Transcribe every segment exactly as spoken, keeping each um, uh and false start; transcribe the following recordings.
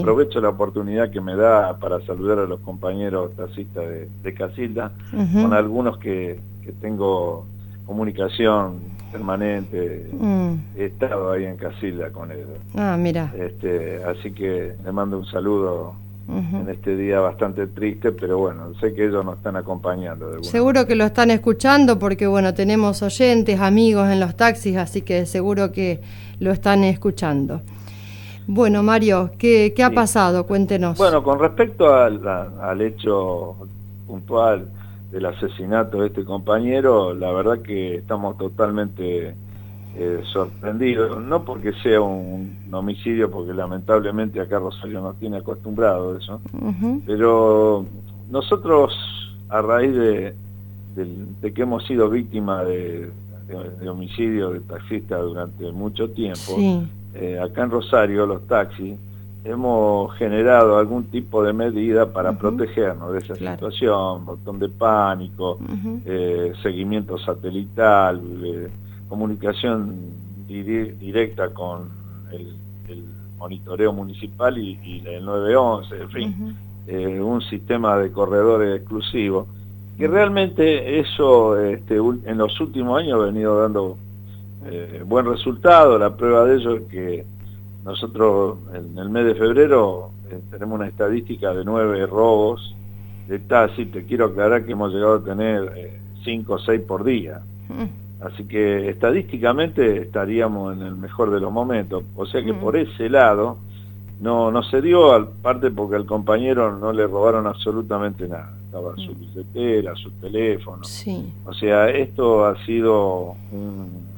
Aprovecho la oportunidad que me da para saludar a los compañeros taxistas de, de Casilda, uh-huh. con algunos que, que tengo comunicación permanente, uh-huh. he estado ahí en Casilda con ellos. Ah, mira. Este, así que le mando un saludo uh-huh. en este día bastante triste, pero bueno, sé que ellos nos están acompañando. De seguro manera. Que lo están escuchando porque bueno, tenemos oyentes, amigos en los taxis, así que seguro que lo están escuchando. Bueno, Mario, ¿qué, qué ha sí. pasado? Cuéntenos. Bueno, con respecto al, al hecho puntual del asesinato de este compañero, la verdad que estamos totalmente eh, sorprendidos, no porque sea un, un homicidio, porque lamentablemente acá Rosario nos tiene acostumbrado a eso, uh-huh. pero nosotros a raíz de, de, de que hemos sido víctimas de, de, de homicidio de taxistas durante mucho tiempo, sí. Eh, acá en Rosario, los taxis, hemos generado algún tipo de medida para uh-huh. protegernos de esa claro. situación, botón de pánico, uh-huh. eh, seguimiento satelital, eh, comunicación di- directa con el, el monitoreo municipal y, y el nueve once, en fin, uh-huh. eh, un sistema de corredores exclusivos, que uh-huh. realmente eso este, en los últimos años ha venido dando Eh, buen resultado. La prueba de ello es que nosotros en el mes de febrero eh, tenemos una estadística de nueve robos de taxi. Te quiero aclarar que hemos llegado a tener eh, cinco o seis por día, mm. así que estadísticamente estaríamos en el mejor de los momentos, o sea que mm. por ese lado no, no se dio, al parte porque al compañero no le robaron absolutamente nada, estaba mm. su billetera, su teléfono, sí. o sea, esto ha sido un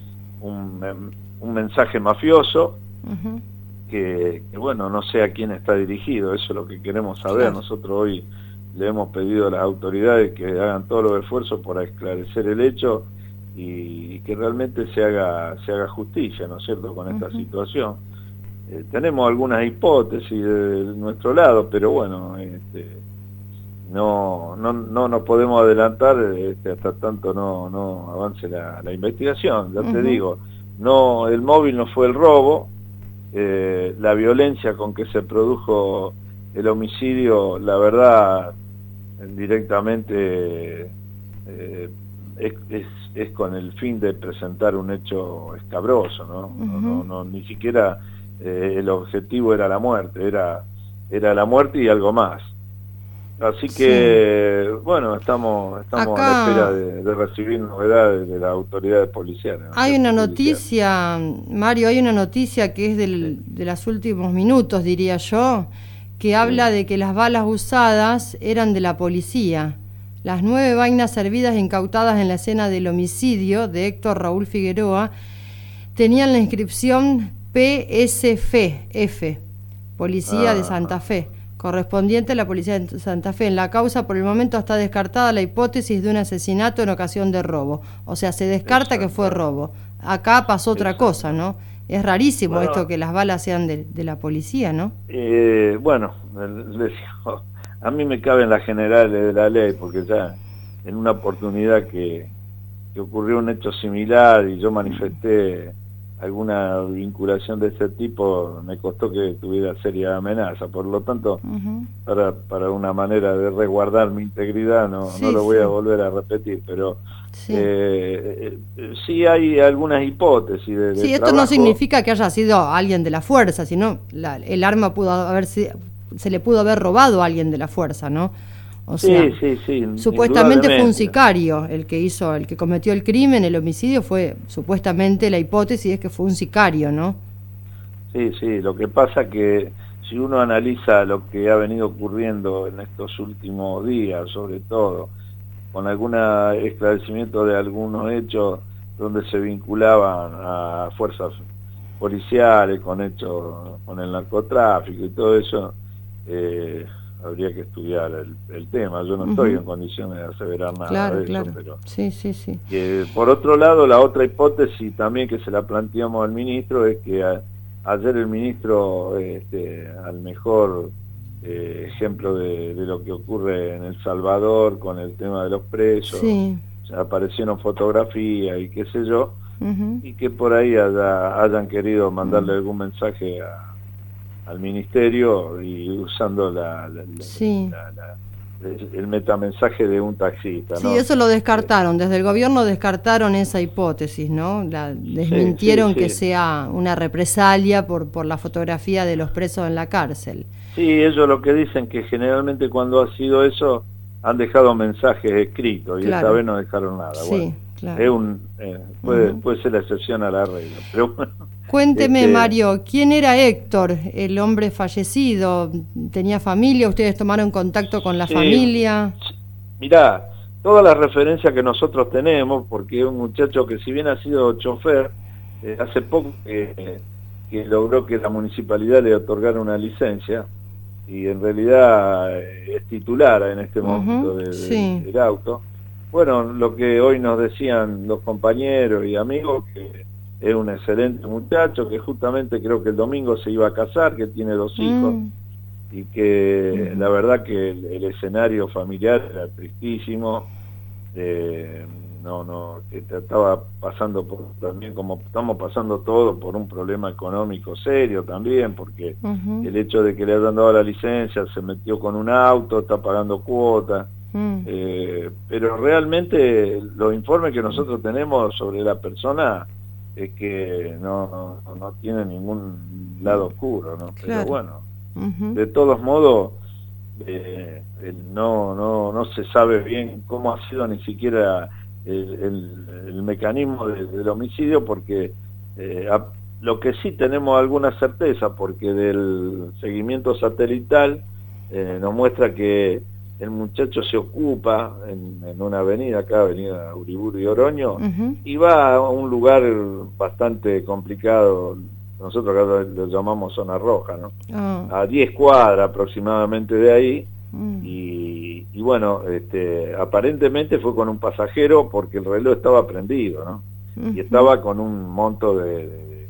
Un, un mensaje mafioso uh-huh. que, que bueno, no sé a quién está dirigido, eso es lo que queremos saber. Claro. Nosotros hoy le hemos pedido a las autoridades que hagan todos los esfuerzos para esclarecer el hecho y, y que realmente se haga se haga justicia, ¿no es cierto?, con esta uh-huh. situación. Eh, tenemos algunas hipótesis de, de nuestro lado, pero bueno, este, no no no nos podemos adelantar este, hasta tanto no no avance la, la investigación. Ya uh-huh. te digo, no, el móvil no fue el robo, eh, la violencia con que se produjo el homicidio, la verdad, directamente eh, es, es, es con el fin de presentar un hecho escabroso, ¿no? Uh-huh. no, no, no ni siquiera eh, el objetivo era la muerte, era era la muerte y algo más. Así que, sí. bueno, estamos estamos Acá, a la espera de, de recibir novedades de las autoridades policiales. ¿no? Hay una noticia, Mario, hay una noticia que es del, sí. de los últimos minutos, diría yo, que habla sí. de que las balas usadas eran de la policía. Las nueve vainas servidas e incautadas en la escena del homicidio de Héctor Raúl Figueroa tenían la inscripción P S F, Policía ah. de Santa Fe, correspondiente a la Policía de Santa Fe. En la causa, por el momento, está descartada la hipótesis de un asesinato en ocasión de robo. O sea, se descarta Exacto. que fue robo. Acá pasó otra Exacto. cosa, ¿no? Es rarísimo bueno, esto que las balas sean de, de la policía, ¿no? Eh, bueno, les digo, a mí me caben las generales de la ley, porque ya en una oportunidad que, que ocurrió un hecho similar y yo manifesté alguna vinculación de ese tipo, me costó que tuviera seria amenaza, por lo tanto, uh-huh. para, para una manera de resguardar mi integridad no, sí, no lo voy sí. a volver a repetir, pero sí, eh, eh, sí hay algunas hipótesis de, de Sí, esto trabajo. No significa que haya sido alguien de la fuerza, sino la, el arma pudo haber sido, se le pudo haber robado a alguien de la fuerza, ¿no? O sí, sea, sí, sí, supuestamente fue un sicario el que hizo, el que cometió el crimen, el homicidio fue, supuestamente la hipótesis es que fue un sicario, ¿no? Sí, sí, lo que pasa que si uno analiza lo que ha venido ocurriendo en estos últimos días, sobre todo, con algún esclarecimiento de algunos hechos donde se vinculaban a fuerzas policiales, con hechos, con el narcotráfico y todo eso, eh, habría que estudiar el, el tema. Yo no uh-huh. estoy en condiciones de aseverar nada claro, de eso, claro. pero sí, sí, sí. Que, por otro lado, la otra hipótesis también que se la planteamos al ministro es que a, ayer el ministro, este, al mejor eh, ejemplo de, de lo que ocurre en El Salvador con el tema de los presos, sí. aparecieron fotografías y qué sé yo, uh-huh. y que por ahí haya, hayan querido mandarle uh-huh. algún mensaje a al ministerio y usando la, la, la, sí. la, la el metamensaje de un taxista, sí, ¿no? eso lo descartaron, desde el gobierno descartaron esa hipótesis, ¿no? La desmintieron, sí, sí, sí. que sea una represalia por por la fotografía de los presos en la cárcel. Sí, ellos lo que dicen que generalmente cuando ha sido eso han dejado mensajes escritos y claro. esta vez no dejaron nada. Sí, bueno, claro. Es un eh, puede, uh-huh. puede ser la excepción a la regla, pero bueno. Cuénteme, este... Mario, ¿quién era Héctor, el hombre fallecido? ¿Tenía familia? ¿Ustedes tomaron contacto con la sí, familia? Mirá, todas las referencias que nosotros tenemos, porque es un muchacho que si bien ha sido chofer, eh, hace poco que, eh, que logró que la municipalidad le otorgara una licencia, y en realidad eh, es titular en este momento uh-huh, de, de, sí. del auto. Bueno, lo que hoy nos decían los compañeros y amigos, que es un excelente muchacho, que justamente creo que el domingo se iba a casar, que tiene dos hijos, mm. y que mm. la verdad que el, el escenario familiar era tristísimo, eh, no, no, que estaba pasando por, también como estamos pasando todos, por un problema económico serio también, porque uh-huh. el hecho de que le hayan dado la licencia, se metió con un auto, está pagando cuotas, mm. eh, pero realmente los informes que nosotros tenemos sobre la persona es que no, no, no tiene ningún lado oscuro, ¿no? Claro. Pero bueno, uh-huh. de todos modos, eh, no, no, no se sabe bien cómo ha sido ni siquiera el, el, el mecanismo de, del homicidio, porque eh, a, lo que sí tenemos alguna certeza, porque del seguimiento satelital eh, nos muestra que el muchacho se ocupa en, en una avenida, acá avenida Uriburu y Oroño, uh-huh. y va a un lugar bastante complicado, nosotros acá lo llamamos zona roja, ¿no? Uh-huh. A diez cuadras aproximadamente de ahí, uh-huh. y, y bueno, este, aparentemente fue con un pasajero porque el reloj estaba prendido, ¿no? Uh-huh. Y estaba con un monto de, de,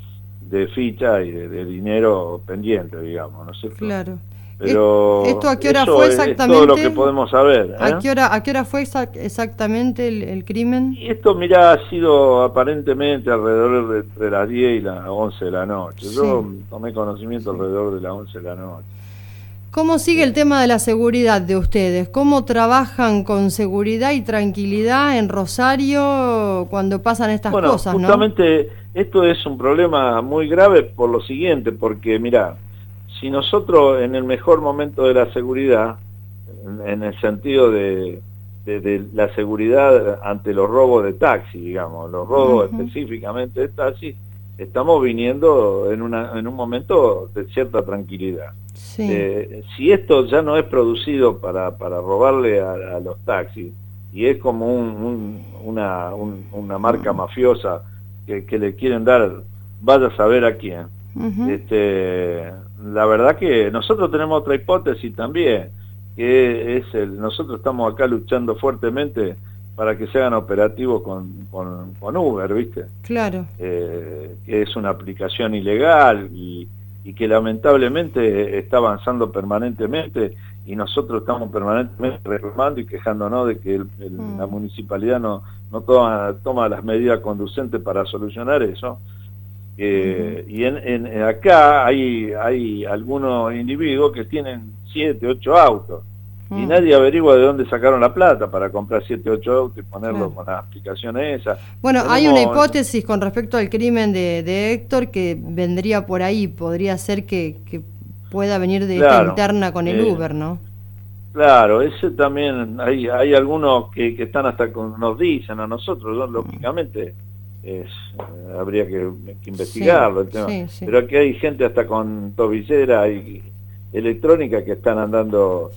de ficha y de, de dinero pendiente, digamos, ¿no es cierto? Claro. Pero ¿esto a qué hora fue exactamente? Es todo lo que podemos saber, ¿eh? ¿A qué hora, a qué hora fue exa- exactamente el, el crimen? Y esto, mirá, ha sido aparentemente alrededor de entre las diez y las once de la noche. Sí. Yo tomé conocimiento sí. alrededor de las once de la noche. ¿Cómo sigue sí. el tema de la seguridad de ustedes? ¿Cómo trabajan con seguridad y tranquilidad en Rosario cuando pasan estas bueno, cosas, ¿no? Justamente esto es un problema muy grave por lo siguiente, porque mirá, si nosotros en el mejor momento de la seguridad, en, en el sentido de, de, de la seguridad ante los robos de taxi, digamos, los robos uh-huh. específicamente de taxi, estamos viniendo en, una, en un momento de cierta tranquilidad. Sí. Eh, si esto ya no es producido para, para robarle a, a los taxis, y es como un, un, una, un, una marca uh-huh. mafiosa que, que le quieren dar, vaya a saber a quién. Uh-huh. Este, la verdad que nosotros tenemos otra hipótesis también, que es el, nosotros estamos acá luchando fuertemente para que se hagan operativos con, con, con Uber, ¿viste? Claro. Eh, que es una aplicación ilegal y, y que lamentablemente está avanzando permanentemente, y nosotros estamos permanentemente reclamando y quejándonos de que el, el, mm. la municipalidad no, no toma, toma las medidas conducentes para solucionar eso. Eh, uh-huh. Y en, en acá hay hay algunos individuos que tienen siete, ocho autos uh-huh. y nadie averigua de dónde sacaron la plata para comprar siete, ocho autos y ponerlo uh-huh. con las aplicaciones esas. Bueno, Tenemos... hay una hipótesis con respecto al crimen de, de Héctor que vendría por ahí, podría ser que, que pueda venir de claro, esta interna con el eh, Uber, ¿no? Claro, ese también, hay hay algunos que, que están hasta con, nos dicen a nosotros, ¿no? Lógicamente es, eh, habría que, que investigarlo, sí, el tema. Sí, sí. Pero aquí hay gente hasta con tobillera y electrónica que están andando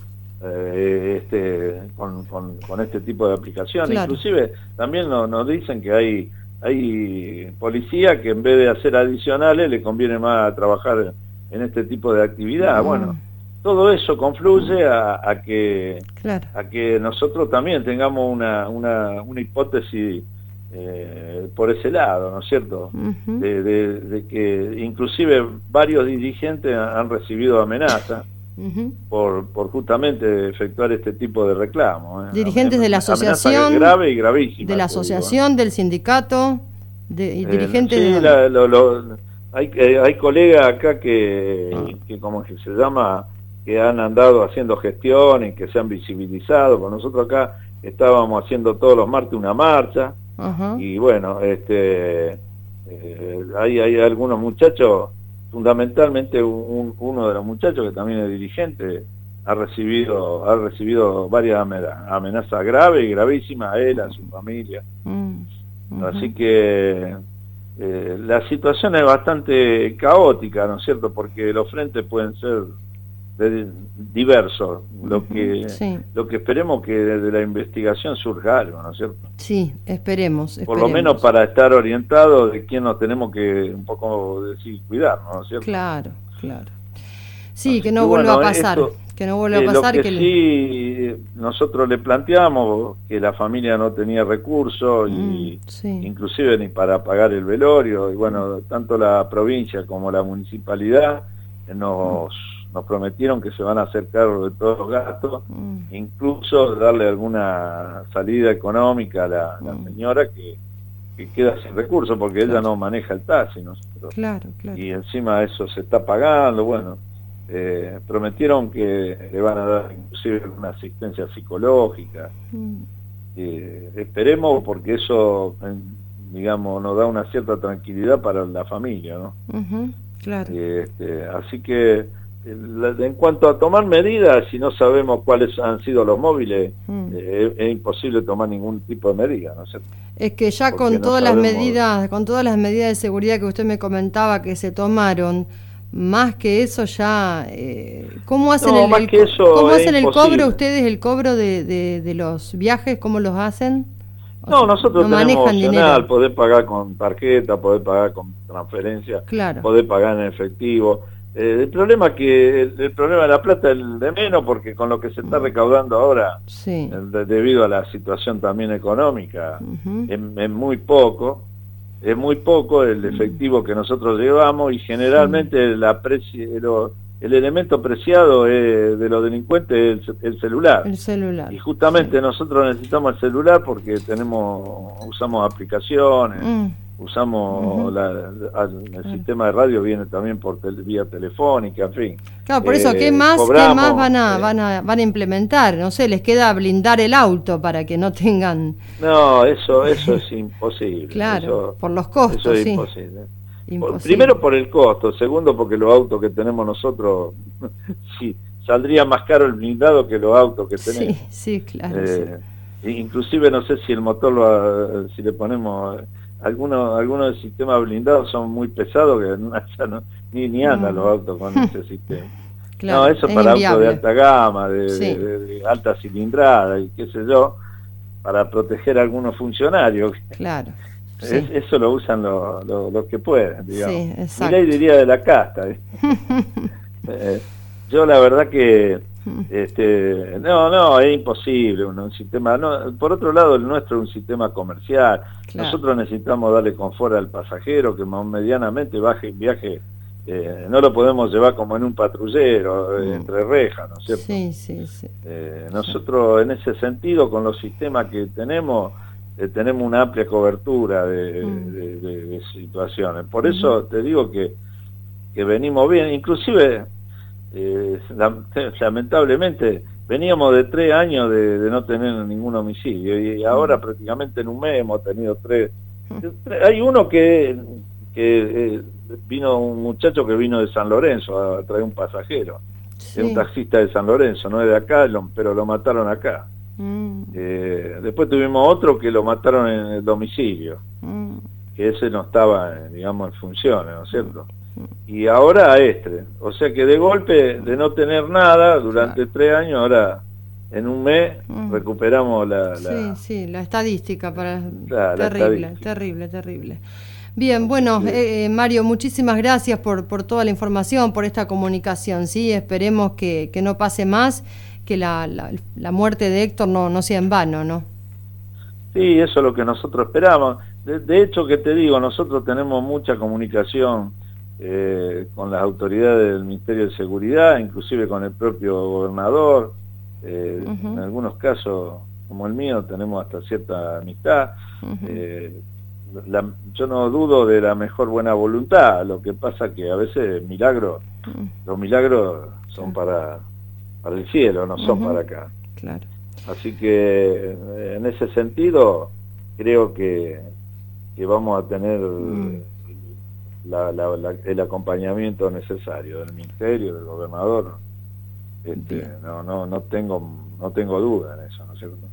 eh, este con, con, con este tipo de aplicaciones. Claro. Inclusive también nos, nos dicen que hay hay policía que en vez de hacer adicionales le conviene más trabajar en este tipo de actividad. Mm. Bueno, todo eso confluye a, a que claro. a que nosotros también tengamos una una, una hipótesis Eh, por ese lado, ¿no es cierto? Uh-huh. de, de, de que inclusive varios dirigentes han recibido amenazas uh-huh. por, por justamente efectuar este tipo de reclamos. ¿eh? Dirigentes Amen- de la asociación, grave y gravísima, de la asociación, digo, ¿eh? Del sindicato, de, y eh, dirigentes sí, de... la, lo, lo, hay, eh, hay colegas acá que, que, como que se llama, que han andado haciendo gestiones, que se han visibilizado. Con nosotros acá estábamos haciendo todos los martes una marcha, uh-huh. y bueno, este, eh, hay, hay algunos muchachos, fundamentalmente un, uno de los muchachos que también es dirigente, ha recibido ha recibido varias amenazas graves y gravísimas a él, a su familia. Uh-huh. Así que eh, la situación es bastante caótica, ¿no es cierto? Porque los frentes pueden ser de, diversos. Lo que sí. lo que esperemos que desde la investigación surja algo, ¿no es cierto? Sí, esperemos, esperemos. Por lo menos para estar orientados de quién nos tenemos que un poco decir, cuidar, ¿no es cierto? Claro, claro. Sí, Así que no que, vuelva bueno, a pasar. Esto, que no vuelva eh, a pasar. Lo que, que sí le... nosotros le planteamos que la familia no tenía recursos, mm, y sí. inclusive ni para pagar el velorio, y bueno, tanto la provincia como la municipalidad nos, mm. nos prometieron que se van a hacer cargo de todos los gastos, mm. incluso darle alguna salida económica a la, mm. la señora que, que queda sin recursos, porque claro. ella no maneja el taxi, nosotros. Claro, claro. Y encima eso se está pagando, bueno. Eh, prometieron que le van a dar inclusive una asistencia psicológica. Mm. Eh, esperemos, porque eso, eh, digamos, nos da una cierta tranquilidad para la familia, ¿no? Uh-huh, claro. Eh, este, así que, eh, en cuanto a tomar medidas, si no sabemos cuáles han sido los móviles, mm. eh, es imposible tomar ningún tipo de medida, ¿no es cierto? Es que ya con no todas sabemos... las medidas, con todas las medidas de seguridad que usted me comentaba que se tomaron, más que eso ya, eh, ¿cómo hacen no, el, más el, que eso ¿cómo hacen el imposible. cobro ustedes, el cobro de, de, de los viajes, cómo los hacen? O no, sea, nosotros no tenemos opcional, poder pagar con tarjeta, poder pagar con transferencia, claro. poder pagar en efectivo. Eh, el problema es que el, el problema de la plata es el de menos, porque con lo que se está recaudando ahora, sí. eh, de, debido a la situación también económica, uh-huh. es, es muy poco. Es muy poco el efectivo que nosotros llevamos, y generalmente sí. la preci lo, el elemento preciado es de los delincuentes es el, el celular. El celular. Y justamente sí. nosotros necesitamos el celular porque tenemos usamos aplicaciones, mm. usamos uh-huh. la, la, el claro. sistema de radio viene también por tel, vía telefónica, en fin. Claro, por eso, eh, ¿qué más, cobramos, ¿qué más van a, eh, van a van a implementar? No sé, les queda blindar el auto para que no tengan... No, eso eso es imposible. Claro, eso, por los costos, eso es sí. imposible. imposible. Por, primero por el costo, segundo porque los autos que tenemos nosotros, sí, saldría más caro el blindado que los autos que tenemos. Sí, sí, claro. Eh, sí. Inclusive no sé si el motor, lo, si le ponemos... Algunos algunos del sistema blindado son muy pesados, que no, no, ni, ni andan mm. los autos con ese sistema. Claro, no, eso es para inviable. Autos de alta gama, de, sí. de, de, de alta cilindrada y qué sé yo, para proteger a algunos funcionarios. Claro. Es, sí. Eso lo usan los lo, lo que pueden, digamos. Sí, exacto. Y ley diría de la casta. eh, yo la verdad que este no, no, es imposible un, un sistema. No, por otro lado, el nuestro es un sistema comercial. Claro. Nosotros necesitamos darle confort al pasajero, que medianamente baje viaje. Eh, no lo podemos llevar como en un patrullero, eh, mm. entre rejas, ¿no es cierto? Sí, sí, sí. Eh, nosotros en ese sentido, con los sistemas que tenemos, eh, tenemos una amplia cobertura de, mm. de, de, de situaciones. Por mm. eso te digo que, que venimos bien, inclusive, eh, lamentablemente, veníamos de tres años de, de no tener ningún homicidio, y ahora mm. prácticamente en un mes hemos tenido tres. Mm. Hay uno que... que eh, vino un muchacho que vino de San Lorenzo a traer un pasajero, sí. Es un taxista de San Lorenzo, no es de acá, lo, pero lo mataron acá. Mm. Eh, después tuvimos otro que lo mataron en el domicilio, mm. que ese no estaba, digamos, en funciones, ¿no es cierto? Mm. Y ahora a este, o sea que de golpe, de no tener nada durante claro. tres años, ahora en un mes mm. recuperamos la, la... Sí, sí, la estadística, para la, terrible, la estadística. terrible, terrible. Bien, bueno, eh, Mario, muchísimas gracias por, por toda la información, por esta comunicación, ¿sí? Esperemos que, que no pase más, que la, la, la muerte de Héctor no, no sea en vano, ¿no? Sí, eso es lo que nosotros esperamos. De, de hecho, que te digo, nosotros tenemos mucha comunicación eh, con las autoridades del Ministerio de Seguridad, inclusive con el propio gobernador. Eh, uh-huh. En algunos casos, como el mío, tenemos hasta cierta amistad. Uh-huh. eh, la, yo no dudo de la mejor buena voluntad, lo que pasa que a veces milagros, mm. los milagros son para, para el cielo, no son uh-huh. para acá. Claro. Así que en ese sentido creo que, que vamos a tener mm. la, la, la, el acompañamiento necesario del ministerio, del gobernador. Este, no, no, no tengo, no tengo duda en eso, ¿no es cierto?